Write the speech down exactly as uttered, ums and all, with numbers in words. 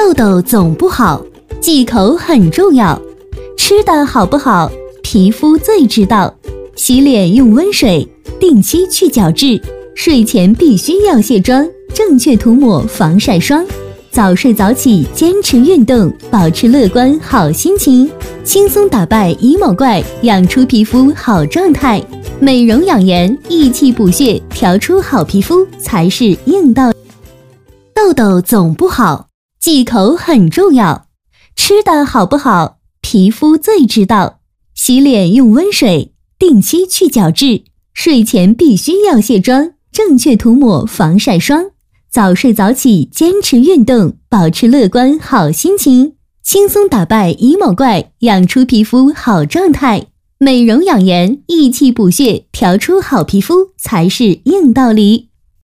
痘痘总不好，忌口很重要。吃的好不好，皮肤最知道。洗脸用温水，定期去角质，睡前必须要卸妆，正确涂抹防晒霜。早睡早起，坚持运动，保持乐观好心情，轻松打败 emo 怪，养出皮肤好状态。美容养颜，益气补血，调出好皮肤才是硬道理。痘痘总不好，忌口很重要。吃的好不好，皮肤最知道。洗脸用温水，定期去角质，睡前必须要卸妆，正确涂抹防晒霜。早睡早起，坚持运动，保持乐观好心情，轻松打败 emo 怪，养出皮肤好状态。美容养颜，益气补血，调出好皮肤才是硬道理。